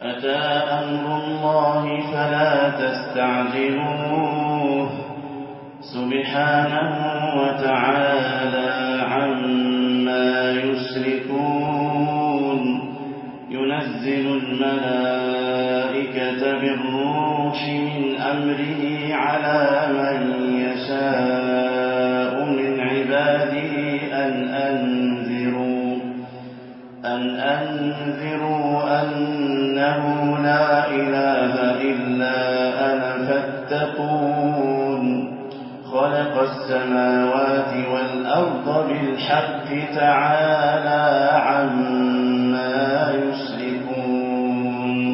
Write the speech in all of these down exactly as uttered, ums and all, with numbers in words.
أتى أمر الله فلا تستعجلوه سبحانه وتعالى عما يشركون ينزل الملائكة بالروح من أمره على من يشاء من عباده أن أنذروا أن أنذروا أنه لا إله إلا أنا فاتقون خلق السماوات والأرض بالحق تعالى عما يشركون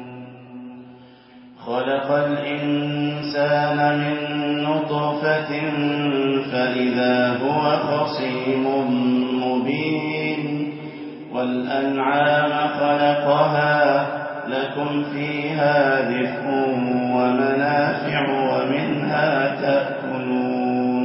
خلق الإنسان من نطفة فإذا هو خصيم مبين والأنعام خلقها لكم فيها دفء ومنافع ومنها تأكلون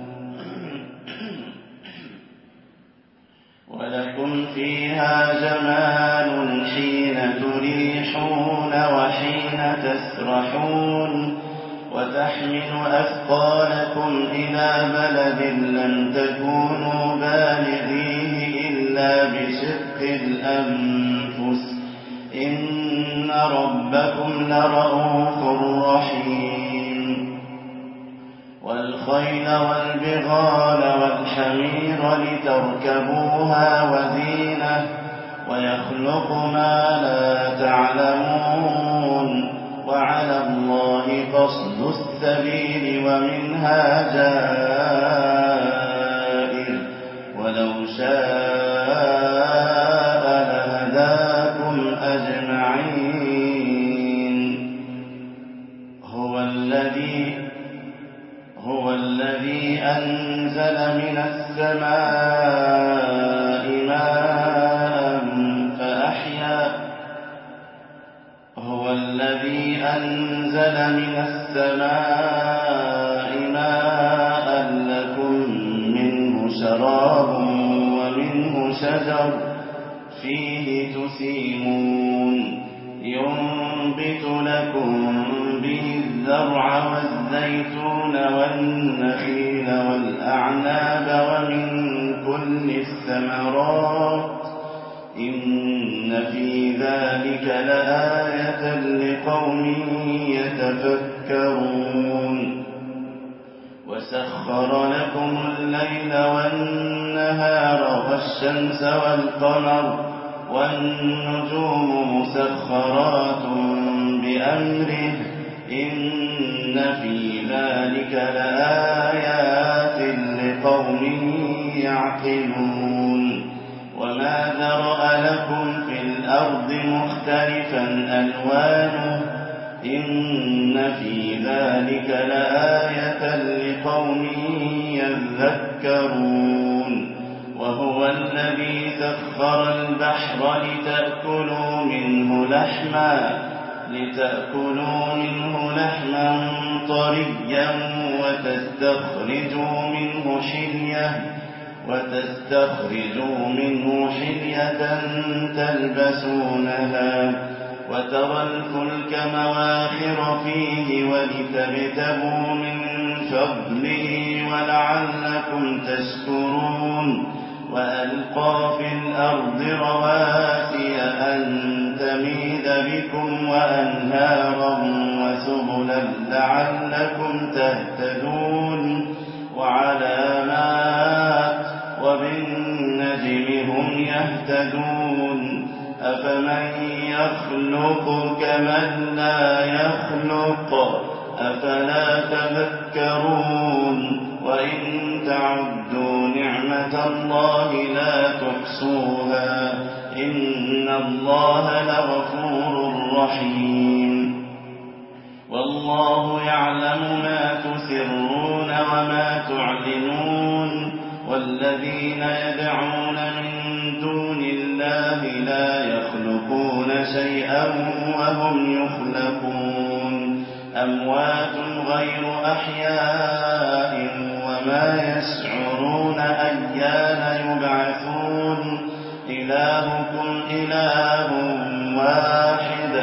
ولكم فيها جمال حين تريحون وحين تسرحون وتحمل أثقالكم إلى بلد لم تكونوا بالغيه إلا بشق الأنفس إن ربكم لرؤوف رحيم والخيل والبغال والحمير لتركبوها وزينة ويخلق ما لا تعلمون وعلى الله قصد السبيل ومنها جائر ولو شاء لهداكم أجمعين هو الذي هو الذي أنزل من السماء ماء فأحيا هو الذي أنزل من السماء ماء لكم منه شراب ومنه شجر فيه تسيمون ينبت لكم به الزرع والزيتون والنخيل والأعناب ومن كل الثمرات إن في ذلك لآية لقوم يتفكرون وسخر لكم الليل والنهار والشمس والقمر والنجوم مسخرات بأمره إن في ذلك لآيات لقوم يعقلون وما ذرأ لكم في الأرض مختلفا ألوانه إن في ذلك لآية لقوم يذكرون وهو الذي سخر البحر لتأكلوا منه لحما لتأكلوا منه لحما طريا وتستخرجوا منه حلية وتستخرجوا منه حلية تلبسونها وترى الفلك مواخر فيه ولتبتغوا من فضله ولعلكم تشكرون وألقى في الأرض رواسي أن تميد بكم وأنهارا وسبلا لعلكم تهتدون وعلامات وبالنجم هم يهتدون أفمن يخلق كمن لا يخلق أفلا تذكرون وإن تعدوا نعمة الله لا تحصوها إن الله لغفور رحيم والله يعلم ما تسرون وما تعلنون والذين يدعون من دون الله لا يخلقون شيئا وهم يخلقون أموات غير أحياء وما يشعرون أيان يبعثون إلهكم إله واحد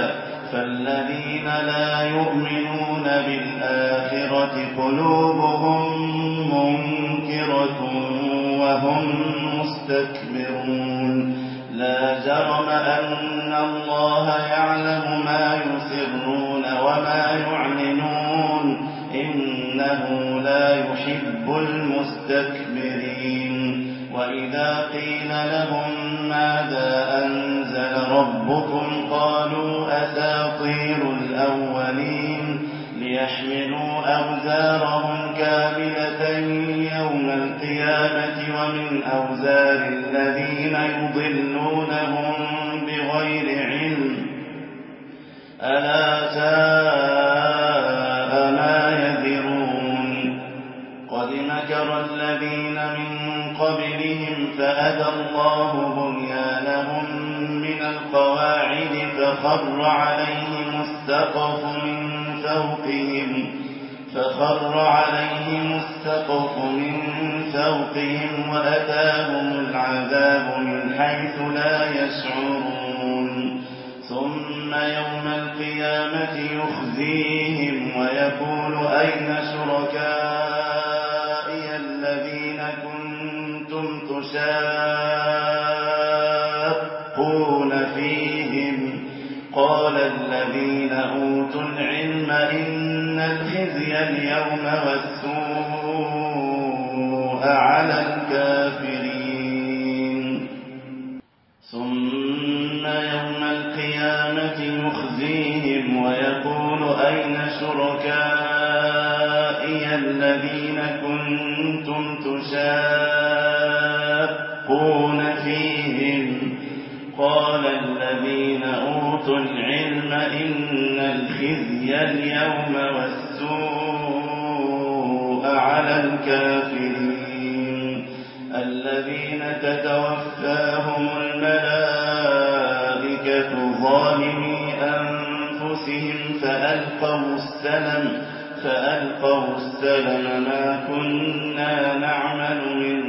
فالذين لا يؤمنون بالآخرة قلوبهم منكرة وهم مستكبرون لا جرم أن الله يعلم ما يسرون وما يعلنون إنه لا يحب المستكبرين وإذا قيل لهم ماذا أنزل ربكم قالوا أساطير الأولين ليحملوا أوزارهم كاملة يوم القيامة ومن أوزار الذين يضلونهم بغير علم ألا ساء ما يذرون قد مكر الذين من قبلهم فأتى الله بنيانهم من القواعد فخر عليهم السقف من فوقهم فخر عليهم السقف من فوقهم وأتاهم العذاب من حيث لا يشعرون ثم يوم القيامة يخزيهم ويقول أين شركائي الذين كنتم تشاقون فيهم قال الذين أوتوا العلم إن الخزي اليوم والسوء على الكافرين ثم يوم القيامة يخزيهم ويقول أين شركائي الذين كنتم تشاقون فيهم قال الذين أوتوا العلم إن الخزي اليوم والسوء على الكافرين الذين تتوفاهم الملائكة ظالمي أنفسهم فألقوا السلم فألقوا السلم ما كنا نعمل من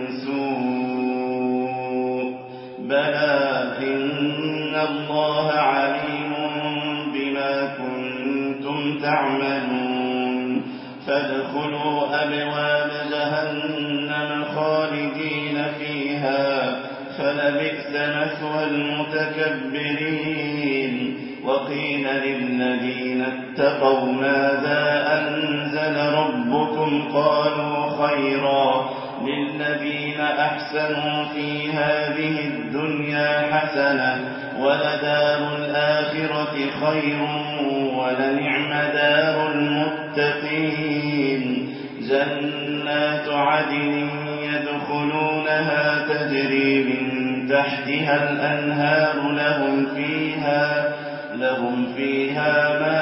سوء بلى إن الله عليم بما كنتم تعملون فادخلوا أبواب جهنم خالدين فيها فلبئس مثوى المتكبرين وقيل للذين اتقوا ماذا أنزل ربكم قالوا خيرا للذين أحسنوا في هذه الدنيا حسنة ولدار الآخرة خير ولنعم دار المتقين جنات عدن يدخلونها تجري من تحتها الأنهار لهم فيها لهم فيها ما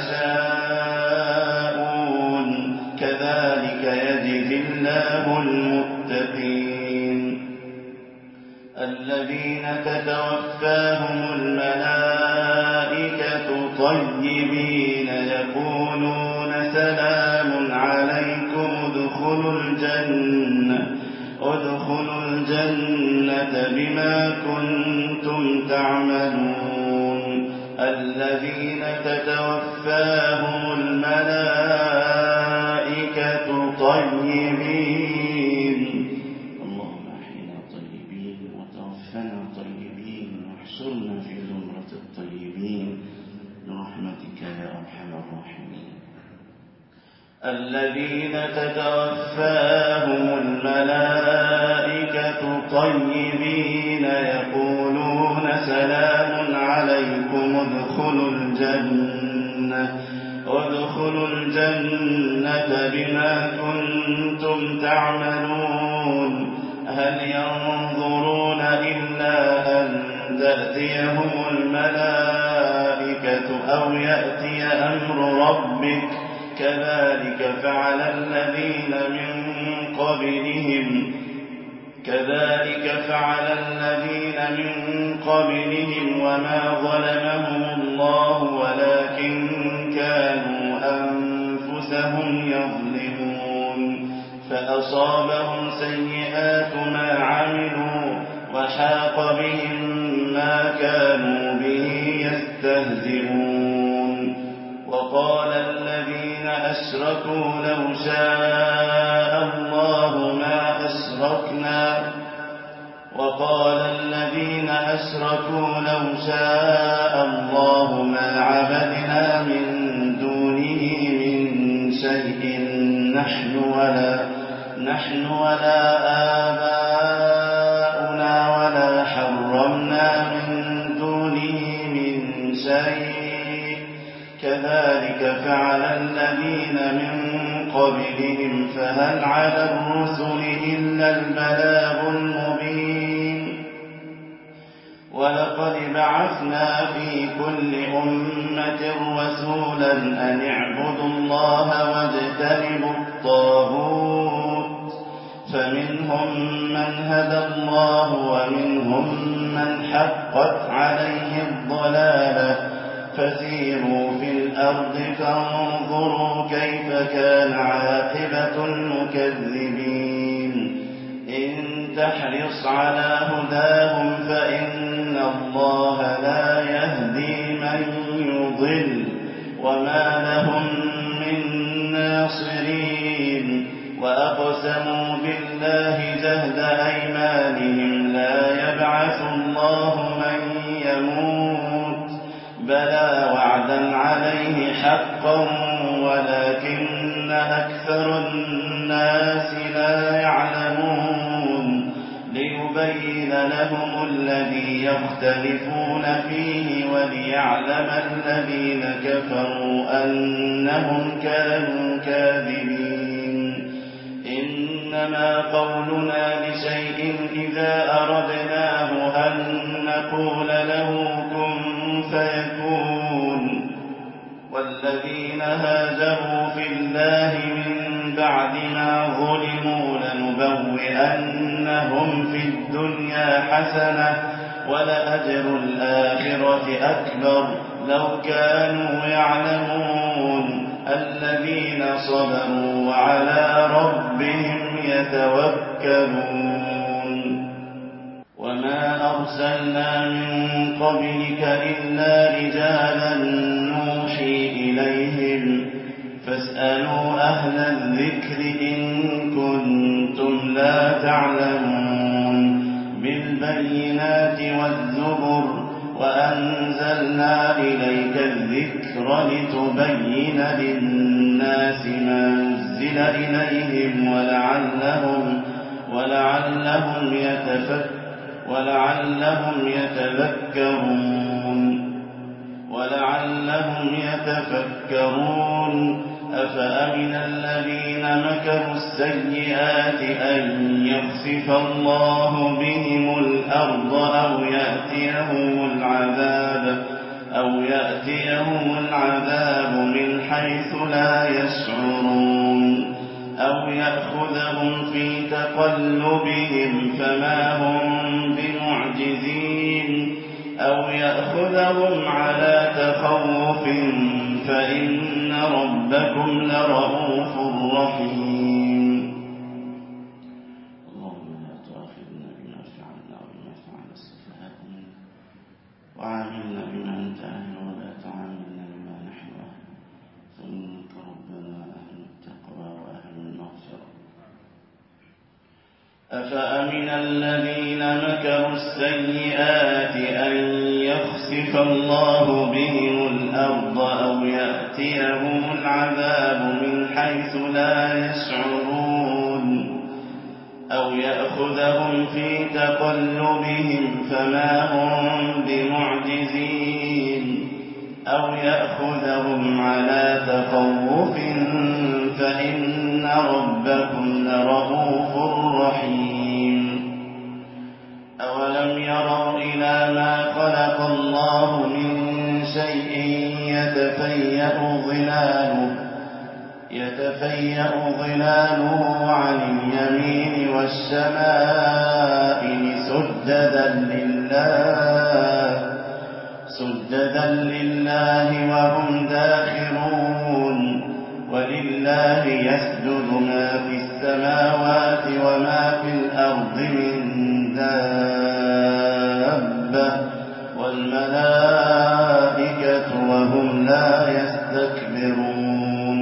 يشاءون كذلك يجزي الله المتقين الذين تتوفاهم الملائكة طيبين يقولون سلام عليكم ادخلوا الجنة ادخلوا الجنة بما كنتم تعملون الذين تتوفاهم الملائكة طيبين اللهم احينا طيبين وتوفنا طيبين واحشرنا في زمرة الطيبين برحمتك يا أرحم الراحمين الذين تتوفاهم الملائكة طيبين يقولون سلام عليكم ادخلوا الجنة ادخلوا الجنة بما كنتم تعملون هل ينظرون إلا أن تأتيهم الملائكة أو يأتي أمر ربك كذلك فعل الذين من قبلهم كذلك فعل الذين من قبلهم وما ظلمهم الله ولكن كانوا أنفسهم يظلمون فأصابهم سيئات ما عملوا وحاق بهم ما كانوا به يستهزئون وقال الذين أشركوا لو شاء الله ما أشركنا وقال الذين أشركوا لو شاء الله ما عبدنا من دونه من شيء نحن ولا نحن ولا آباؤنا ولا حرمنا من دونه من شيء كذلك فعل الذين من قبلهم فهل على الرسل إلا البلاغ المبين ولقد بعثنا في كل أمة رسولا أن اعبدوا الله واجتنبوا الطاغوت فمنهم من هدى الله ومنهم من حقت عليه الضلالة فسيروا في الأرض فانظروا كيف كان عاقبة المكذبين إن تحرص على هداهم فإن الله لا يهدي من يضل وما لهم من ناصرين وأقسموا بالله جهد أيمانهم لا يبعث الله من يموت بلى وعدا عليه حقا ولكن أكثر الناس لا يعلمون ليبين لهم الذي يختلفون فيه وليعلم الذين كفروا أنهم كانوا كاذبين إنما قولنا لشيء إذا أردناه أن نقول له كن فيكون والذين هاجروا في الله من بعد ما ظلموا لنبوئنهم في الدنيا حسنة ولأجر الآخرة أكبر لو كانوا يعلمون الذين صبروا وعلى ربهم يتوكلون وما أرسلنا من قبلك إلا رجالا نوحي إليهم فاسألوا أهل الذكر إن كنتم لا تعلمون بالبينات والزبر وأنزلنا إليك الذكر لتبين للناس ما نزل إليهم ولعلهم ولعلهم يتفكرون ولعلهم يتذكرون ولعلهم يتفكرون أفأمن الذين مكروا السيئات أن يخسف الله بهم الأرض أو يأتيهم العذاب أو يأتيهم العذاب من حيث لا يشعرون أو يأخذهم في تقلبهم فما هم بمعجزين أو يأخذهم على تخوف فإن ربكم لرؤوف رحيم. اللهم لا تؤاخذنا بما فعلنا وبما فعل السفهاء منا وعاملنا بما أنت أهل ولا تعاملنا بما نحن أهل فإنك ربنا أهل التقوى وأهل المغفرة. أفأمن الذين مكروا السيئات أن يخسف الله بهم الأرض أو يأتيهم العذاب من حيث لا يشعرون أو يأخذهم في تقلبهم فما هم بمعجزين أو يأخذهم على تخوف فإن ربكم لرؤوف رحيم. أولم يروا إلى ما خلق الله من شيء يتفيأ ظلاله يتفيأ ظلاله عن اليمين والشمائل سجدا لله سجدا لله وهم داخرون ولله يسجد ما في السماوات وما في الأرض من دابة والملائكة لا يستكبرون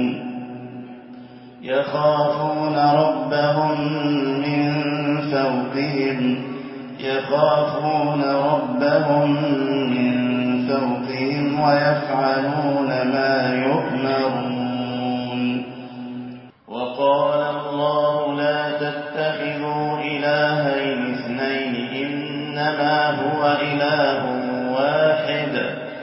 يخافون ربهم من فوقهم يخافون ربهم من فوقهم ويفعلون ما يؤمرون وقال الله لا تتخذوا إلهين اثنين إنما هو إله واحد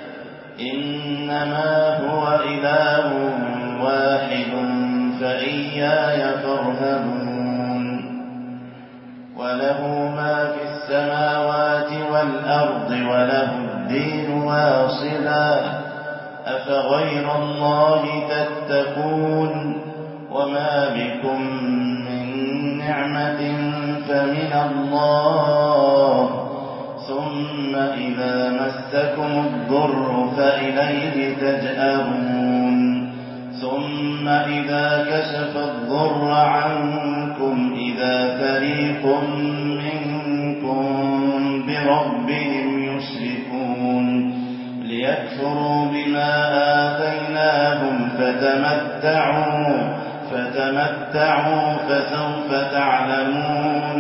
إنما هو إله واحد فإياي فارهبون وله ما في السماوات والأرض وله الدين واصلا أفغير الله تتقون وما بكم من نعمة فمن الله ثم إذا مسكم الضر فإليه تجأرون ثم إذا كشف الضر عنكم إذا فريق منكم بربهم يشركون ليكفروا بما آتيناهم فتمتعوا فتمتعوا فسوف تعلمون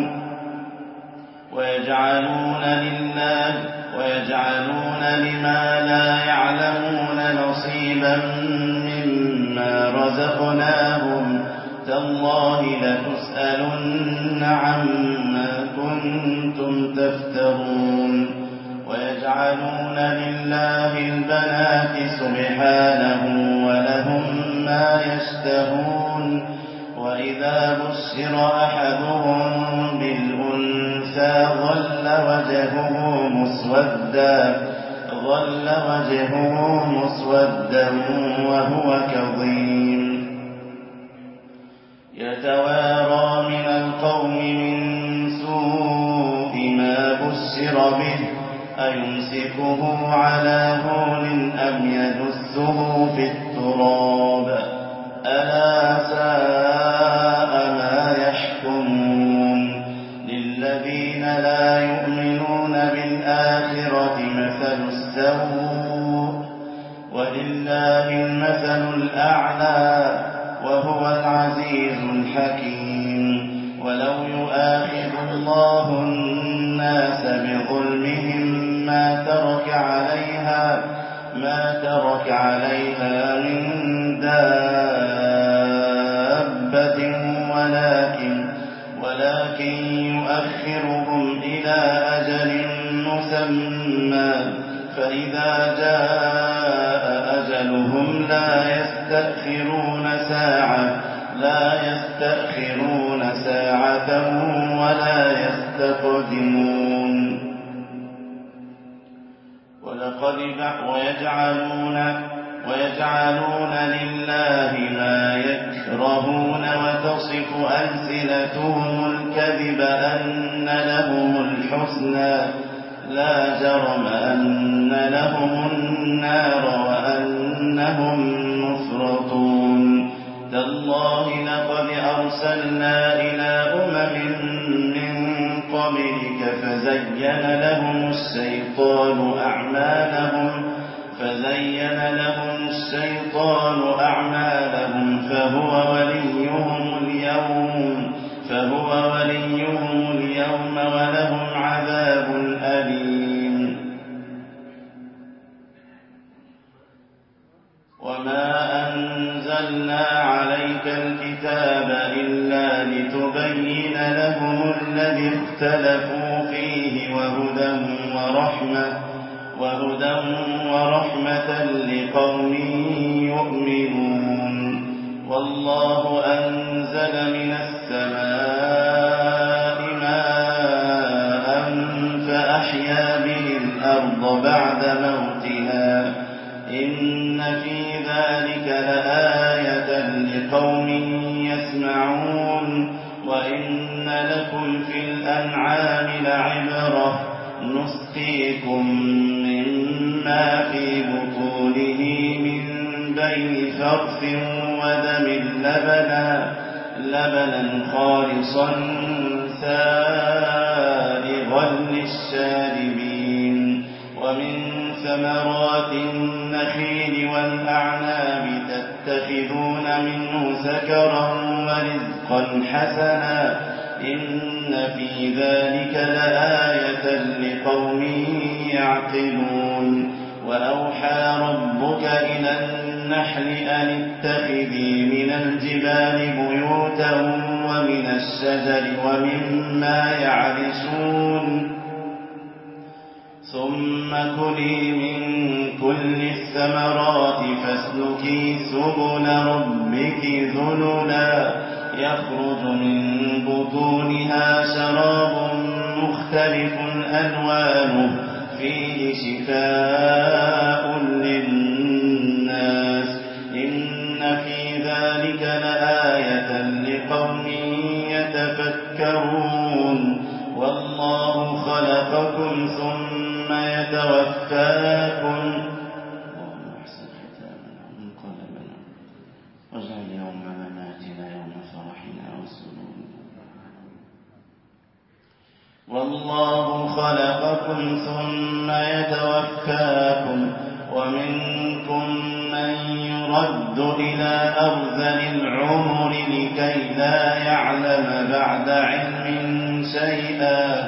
ويجعلون لله ويجعلون لما لا يعلمون نصيبا مما رزقناهم تالله لتسألن عما كنتم تفترون ويجعلون لله البنات سبحانه ولهم ما يشتهون وإذا بشر أحدهم بالأنثى ظل وجهه مسودا ظل وجهه مسودا وهو كظيم يتوارى من القوم من سوء ما بشر به أيمسكه على هون أم يدسه في التراب ألا ساء ما يحكمون للذين لا يؤمنون بالآخرة مثل السوء ولله المثل الأعلى وهو العزيز الحكيم ولو يؤاخذ الله الناس بظلمهم ما ترك عليها ما ترك عليها من دابة ولكن ولكن يؤخرهم إلى أجل مسمى فإذا جاء أجلهم لا يستأخرون ساعة لا يستأخرون ساعة ولا يستقدمون ولقد ويجعلون ويجعلون لله ما يكرهون وتصف ألسنتهم الكذب أن لهم الحسنى لا جرم أن لهم النار وأنهم مفرطون تالله لقد أرسلنا إلى أمم من قبلك فزين لهم الشيطان أعمالهم فزين لهم الشيطان أعمالهم فهو وليهم اليوم فهو وليهم اليوم ولهم عذاب أليم وما أنزلنا عليك الكتاب إلا لتبين لهم الذي اختلفوا فيه وهدى ورحمة وهدى ورحمة لقوم يؤمنون والله أنزل من السماء ماء فأحيا به الأرض بعد موتها إن في ذلك لآية لقوم يسمعون وإن لكم في الأنعام لعبرة نسقيكم مما في بطونه من بين فرث ودم لبنا لبنا خالصا سائغا للشاربين ومن ثمرات النخيل النخيل والأعناب تتخذون منه سكرا ورزقا حسنا إن في ذلك لآية لقوم يعقلون وأوحى ربك إلى النحل أن اتخذي من الجبال بيوتا ومن الشجر ومما يعرشون ثم كلي من كل الثمرات فاسلكي سبل ربك ذللا يخرج من بطونها شراب مختلف ألوانه فيه شفاء للناس إن في ذلك لآية لقوم يتفكرون والله خلقكم ثم يتوفاكم واجعل يوم مماتنا يوم فرحنا وسرورنا والله خلقكم ثم يتوفاكم ومنكم من يرد إلى أرذل العمر لكي لا يعلم بعد علم شيئا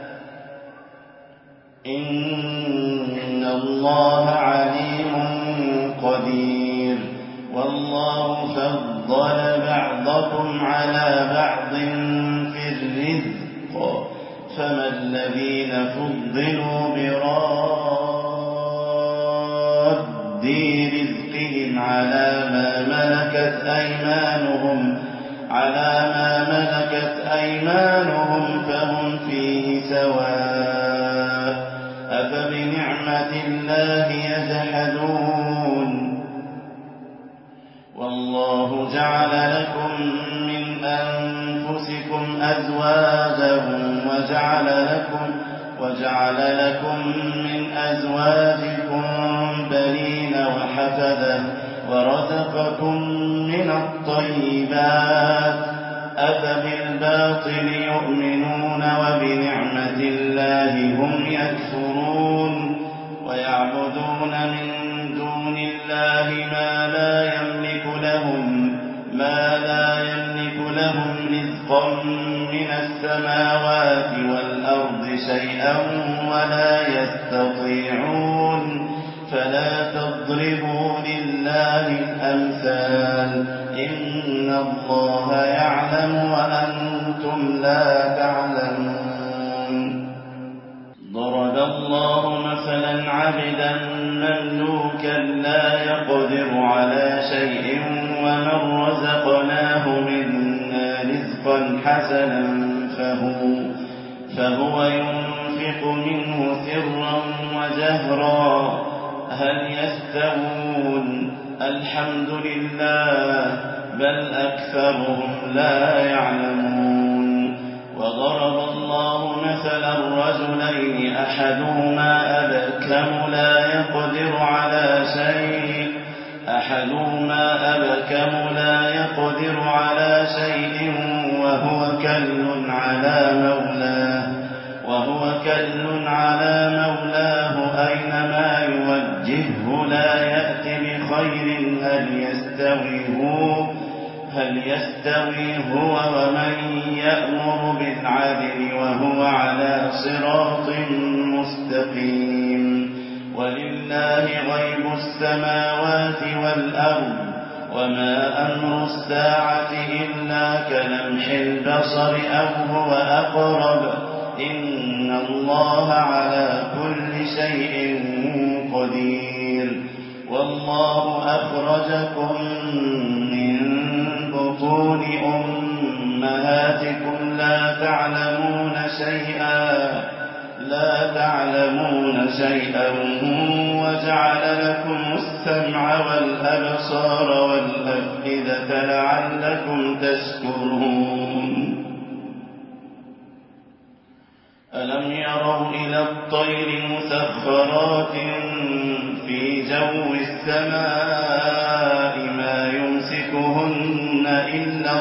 إن الله عليم قدير والله فضل بعضكم على بعض في الرزق فما الذين فضلوا براد رزقهم على ما ملكت أيمانهم على ما ملكت أيمانهم فهم فيه سواء أفبنعمة الله يجحدون والله جعل لكم من أنفسكم أزواجا وجعل لكم وجعل لكم من أزواجكم بنين وحفدة ورزقكم من الطيبات أفبالباطل يؤمنون وبنعمة الله هم يكفرون ويعبدون من دون الله ما لا يملك لهم ما لا يملك لهم رزقا من السماوات والأرض شيئا ولا يستطيعون فلا تضربوا لله الأمثال إن الله يعلم وأنتم لا تعلمون ضرب الله مثلا عبدا مملوكا لا يقدر على شيء ومن رزقناه منا رزقا حسنا فهو, فهو ينفق منه سرا وجهرا هل يستوون الحمد لله بل أكثرهم لا يعلمون وضرب الله مثلا رجلين أحدهما أبكم لا يقدر على شيء أحدهما أبكم لا يقدر على شيء وهو كل على مولاه وهو كل على مولاه أينما يوجهه لا يأتي بخير هل يستوي هو هل يستوي هو ومن يأمر بالعدل وهو على صراط مستقيم ولله غيب السماوات والأرض وما أمر الساعة إلا كلمح البصر أو هو أقرب إن الله على كل شيء قدير والله أخرجكم من بطون أمهاتكم لا تعلمون شيئا لا تعلمون شيئا وجعل لكم السمع والأبصار والأفئدة لعلكم تشكرون ألم يروا إلى الطير مسخرات في جو السماء ما يمسكهن إلا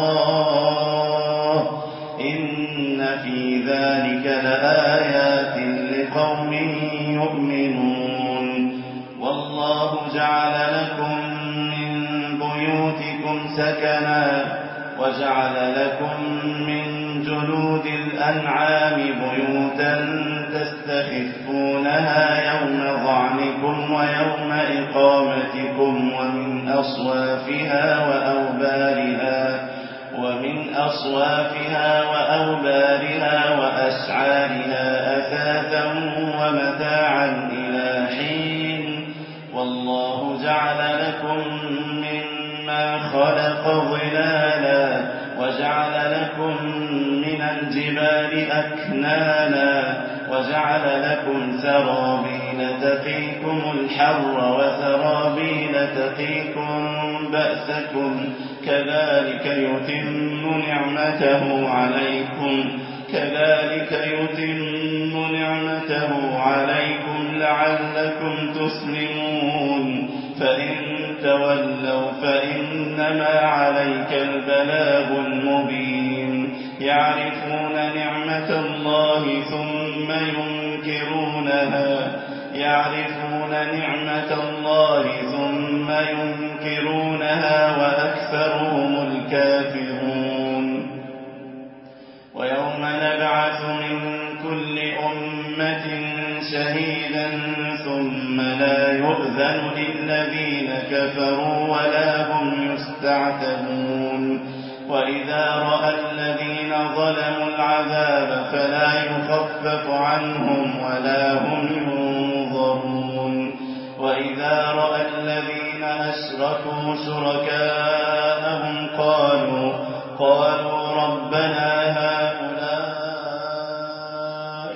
الله إن في ذلك لآيات لقوم يؤمنون والله والله جعل لكم من بيوتكم سكنا وجعل لكم من جلود الأنعام بيوتا تستخفونها يوم ظعنكم ويوم إقامتكم ومن أصوافها وأوبارها ومن أصوافها وأوبارها وأشعارها أثاثا ومتاعا إلى حين والله جعل لكم مما خلق ظلالا وجعل لكم من الجبال أكنانا وجعل لكم سرابيل تقيكم الحر وسرابيل تقيكم بأسكم كذلك يتم نعمته عليكم كذلك يتم نعمته عليكم لعلكم تسلمون فإن تولوا فإنما عليك البلاغ المبين يعرفون نعمة الله ثم ينكرونها يعرفون نعمة الله ثم ينكرونها وأكثرهم الكافرون ويوم نبعث من كل أمة شهيدا ثم لا يؤذن للذين كفروا ولا هم يستعتبون وإذا رأى الذين ظلموا العذاب فلا يخفف عنهم ولا هم ينظرون وإذا رأى الذين أشركوا شركاءهم قالوا قالوا ربنا هؤلاء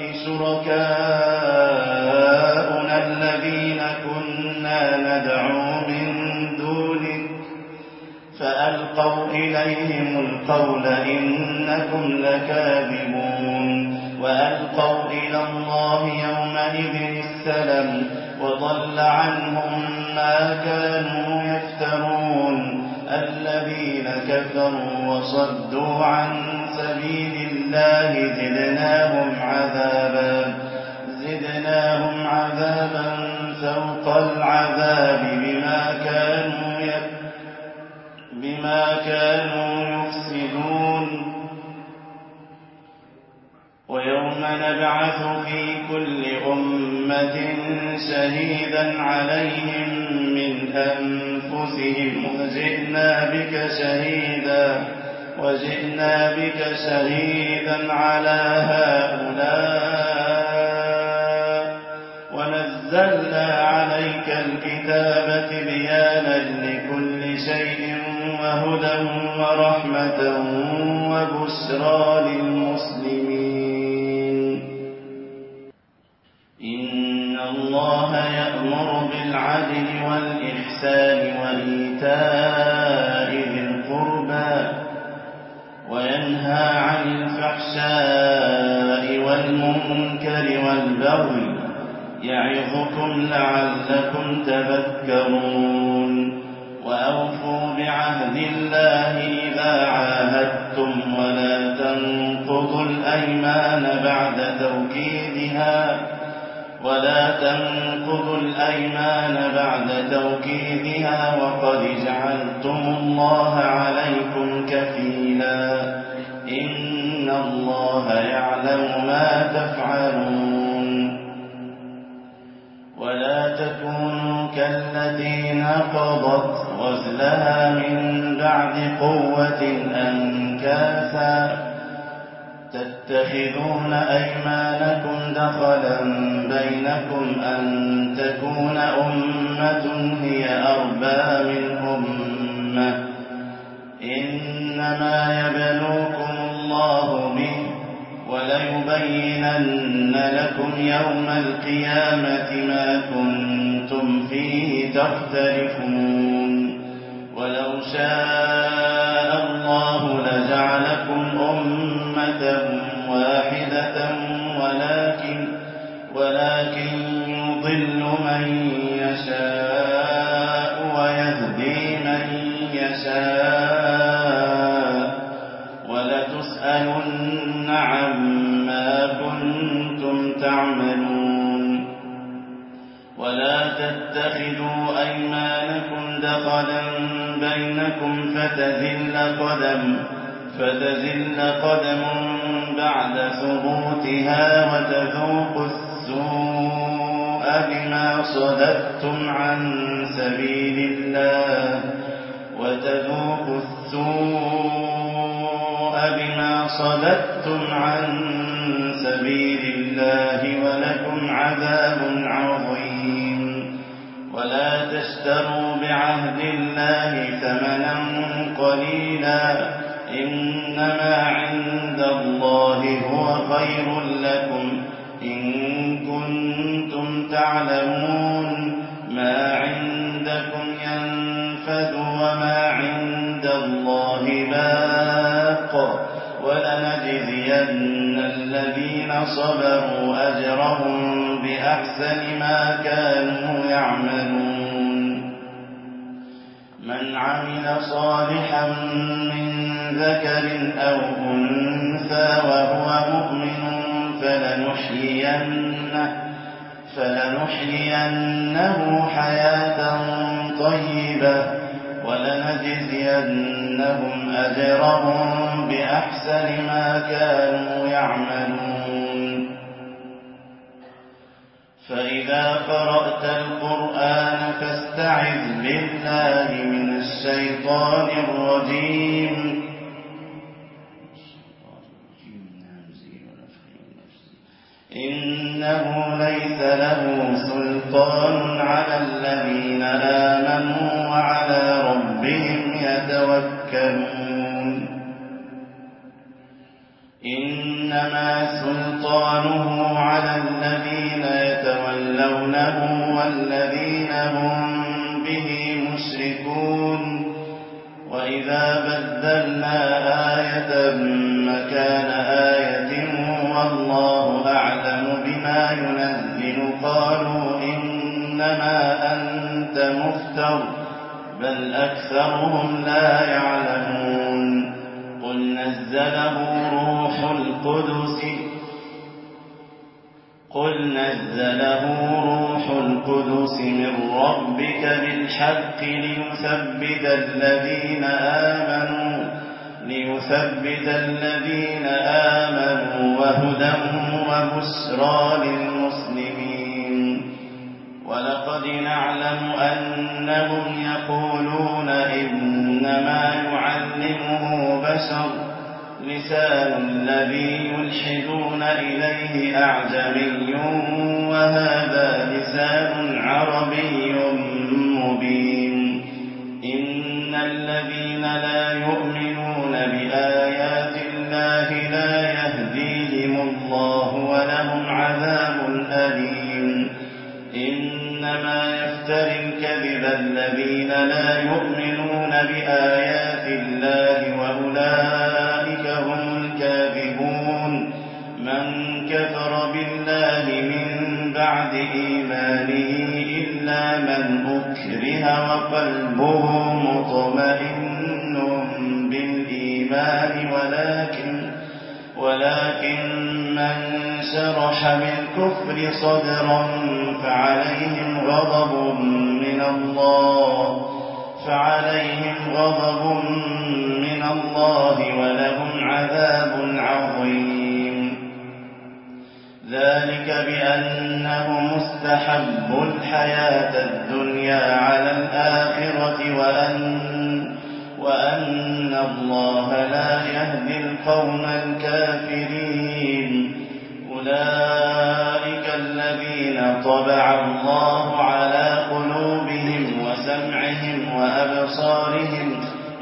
شركاؤنا الذين كنا ندعو من دونك فألقوا إليهم القول إنكم لكاذبون وألقوا إلى الله يومئذ السلم وضل عنهم ما كانوا يفترون الذين كفروا وصدوا عن سبيل الله زدناهم عذابا زدناهم عذابا فوق العذاب بما كانوا يكفرون بما كانوا يفسدون ويوم نبعث في كل أمة شهيدا عليهم من أنفسهم وجئنا بك شهيدا وجئنا بك شهيدا على هؤلاء ونزلنا عليك الكتاب بيانا لكل شيء وهدى ورحمة وبشرى للمسلمين إن الله يأمر بالعدل والإحسان وإيتاء ذي القربى وينهى عن الفحشاء والمنكر والبغي يعظكم لعلكم تذكرون وأوفوا بعهد الله إذا عاهدتم ولا تنقضوا الأيمان بعد توكيدها ولا تنقضوا الأيمان بعد توكيدها وقد جعلتم الله عليكم كفيلا إن الله يعلم ما تفعلون ولا تكونوا كالتي نقضت غزلها من بعد قوة أنكاثا تتخذون أيمانكم دخلا بينكم أن تكون أمة هي أربى من أمة إنما يبلوكم الله به وليبينن لكم يوم القيامة ما كنتم فيه تختلفون ولو شاء الله لجعلكم أمة واحدة ولكن ولكن يضل من يشاء ويهدي من يشاء ولتسألن عما كنتم تعملون ولا تتخذوا أيمانكم دخلا بينكم فتزل قدم فتزل قدم بعد ثبوتها وتذوقوا السوء بما صددتم عن سبيل الله وتذوقوا السوء بما صددتم عن سبيل الله ولكم عذاب عظيم. ولا تشتروا بعهد الله ثمنا قليلا إنما عند الله هو خير لكم إن كنتم تعلمون. ما عندكم ينفد وما عند الله باق ولنجزين الذين صبروا أجرهم بأحسن ما كانوا يعملون. من عمل صالحا من ذكر أو أنثى وهو مؤمن فلنحيينه, فلنحيينه حياة طيبة ولنجزينهم أجرهم بأحسن ما كانوا يعملون. فإذا قرأت القرآن فاستعذ بالله من الشيطان الرجيم. إنه ليس له سلطان على الذين آمنوا وعلى ربهم يتوكلون. إنما سلطانه على الذين يتولونه والذين هم به مشركون. وإذا بدلنا آية مكان آية والله أعلم بما ينزل قالوا إنما أنت مفتر بل أكثرهم لا يعلمون. قل نزله روح القدس قل نزله روح القدس من ربك بالحق ليثبت الذين آمنوا ليثبت الذين آمنوا وهدى وبشرى للمسلمين. ولقد نعلم أنهم يقولون إنما يعلمه بشر لسان الذي يلحدون إليه أعجمي وهذا لسان عربي مبين. إن الذين لا يؤمنون بآيات الله لا يهديهم الله ولهم عذاب أليم. إنما يفتري الكذب الذين لا يؤمنون بآيات الله وأولئك هم الكاذبون. من كفر بالله من بعد إيمانه إلا من أكره وقلبه مطمئن بالإيمان ولكن ولكن من شرح بالكفر صدرا فعليهم غضب من الله فعليهم غضب من الله ولهم عذاب عظيم. ذلك بأنه مستحب الحياة الدنيا على الآخرة وأن, وأن الله لا يهدي القوم الكافرين. أولئك الذين طبع الله على قلوبهم وسمعهم وأبصارهم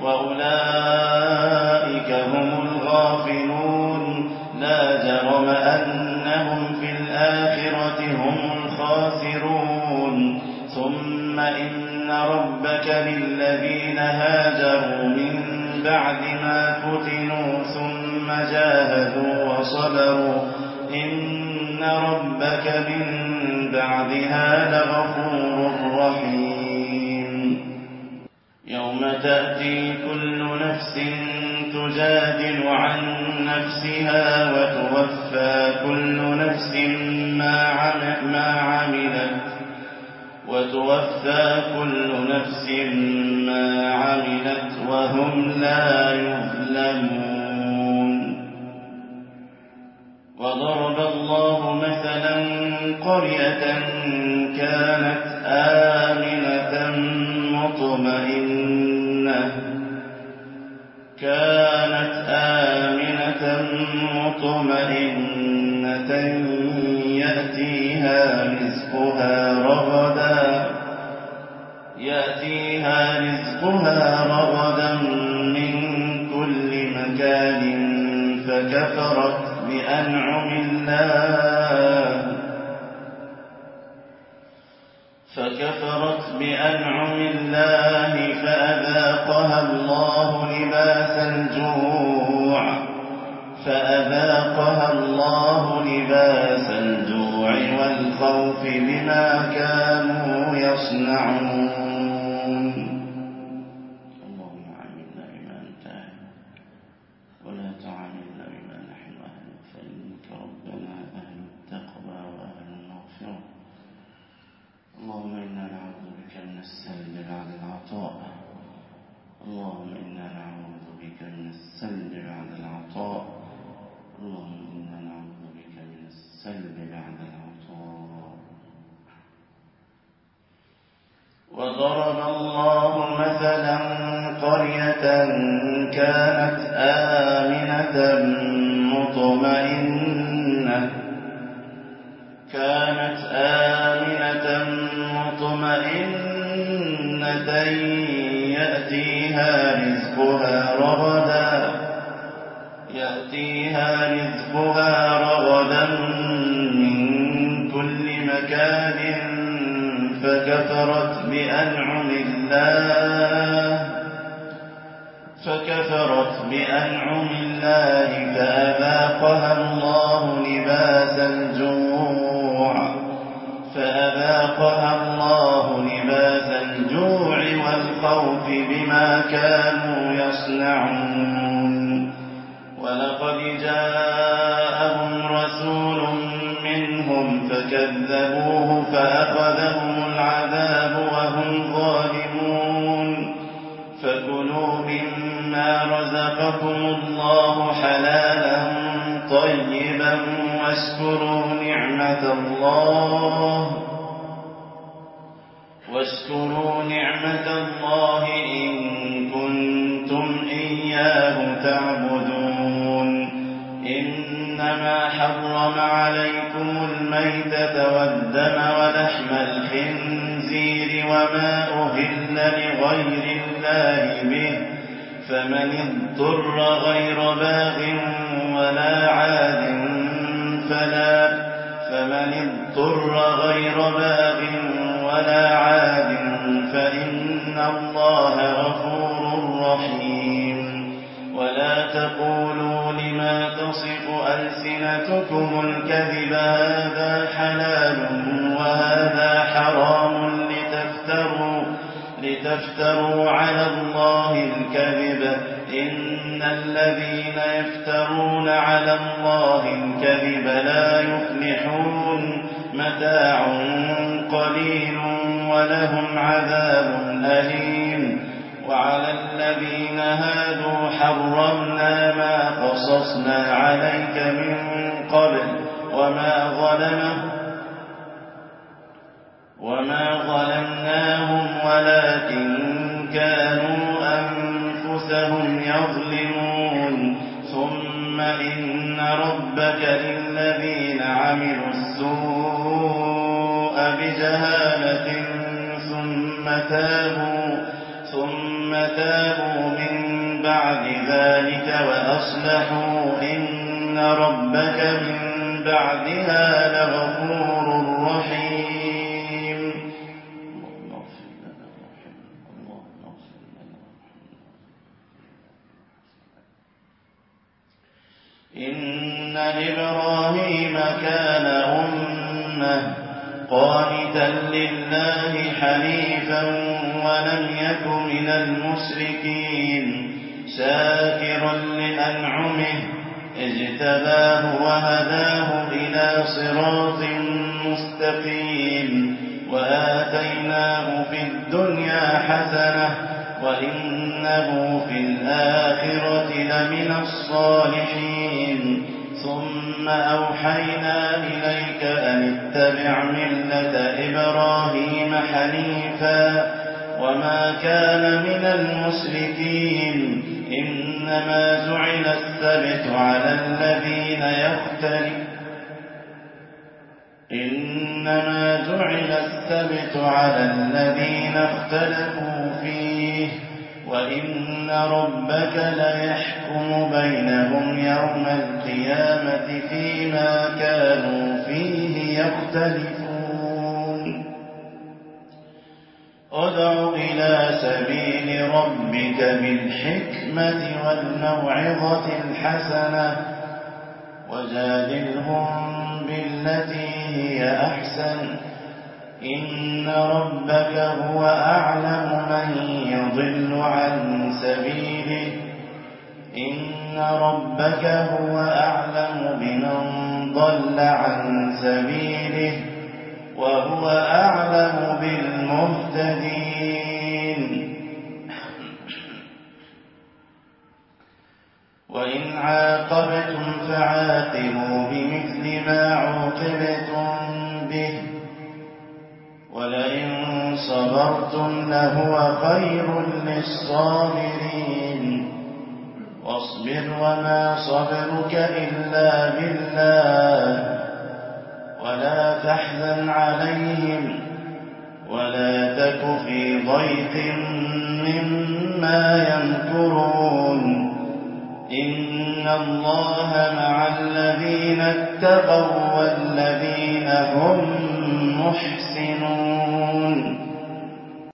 وأولئك هم الغافلون. لا جرم أنهم في الآخرة هم الخاسرون. ثم إن ربك للذين هاجروا من بعد ما فتنوا ثم جاهدوا وصبروا إن ربك من بعدها لغفور رحيم. يوم تأتي كل نفس تجادل عن نفسها وتوفى كل نفس ما عملت وتوفى كل نفس ما عملت وهم لا يظلمون. وضرب الله مثلا قرية كانت آمنة مطمئنة كانت آمنة مطمئنة يأتيها رزقها رغدا يأتيها رزقها رغدا من كل مكان فكفرت بأنعم الله فكفرت بأنعم الله فأذاقها الله لباس الجوع فأذاقها الله لباس الجوع والخوف بما كانوا يصنعون. اللهم عاملنا بما أنت أهل ولا تعاملنا بما نحن أهل فإنك ربنا أهل التقوى وأهل المغفرة. اللهم إنا نعوذ بك من السلب بعد العطاء اللهم إنا نعوذ بك من السلب بعد العطاء اللهم إنا نعوذ بك من السلب بعد العطاء. وضرب الله مثلا قرية كانت آمنة مطمئنة كانت آمنة مطمئنة يأتيها رزقها رغدا يأتيها رزقها رغدا من كل مكان فكفرت بأنعم الله فكفرت بأنعم الله فأذاقها الله لباس الجوع فأذاقها الله لباس الجوع والخوف بما كانوا يصنعون. ولقد جاءهم رسول منهم فكذبوه فأخذهم العذاب وهم ظالمون. فكلوا مما رزقكم الله حلالا طيبا واشكروا نعمة الله واشكروا نعمة الله إن كنتم إياه تعبدون. إنما حرم عليكم الميتة والدم ولحم الخنزير وما أهل لغير الله به فمن اضطر غير باغ ولا عاد فلا فمن اضطر غير باغ ولا عاد فإن الله غفور رحيم. ولا تقولوا لما تصف ألسنتكم الكذب هذا حلال وهذا حرام لتفتروا لتفتروا على الله الكذب إن الذين يفترون على الله الكذب لا يفلحون. متاع قليل ولهم عذاب أليم. وعلى الذين هادوا حرمنا ما قصصنا عليك من قبل وما ظلمهم وما ظلمناهم ولكن كانوا أنفسهم يظلمون. ثم إن ربك للذين عملوا السوء بجهالة ثم تابوا ثم تابوا من بعد ذلك وأصلحوا إن ربك من بعدها لغفور رحيم. إن إبراهيم كان أمة قانتا لله حنيفا ولم يك من المشركين شاكرا لأنعمه اجتباه وهداه إلى صراط مستقيم. وأن آتيناه في الدنيا حسنة وإنه في الآخرة لمن الصالحين ثم أوحينا إليك أن اتبع ملة إبراهيم حنيفا وما كان من المشركين إنما جعل السبت على الذين يختلفون إنما جعل السبت على الذين اختلفوا فيه وإن ربك ليحكم بينهم يوم القيامة فيما كانوا فيه يختلفون ادع إلى سبيل ربك بالحكمة والموعظة الحسنة وجادلهم بالتي هي أحسن إن ربك هو أعلم من يضل عن سبيله إن ربك هو أعلم بمن ضل عن سبيله وهو أعلم بالمهتدين وإن عاقبتم فعاقبوا بمثل ما عوقبتم به ولئن صبرتم لهو خير للصابرين واصبر وما صبرك إلا بالله ولا تحزن عليهم ولا تك في ضيق مما يمكرون إن الله مع الذين اتقوا والذين هم محسنون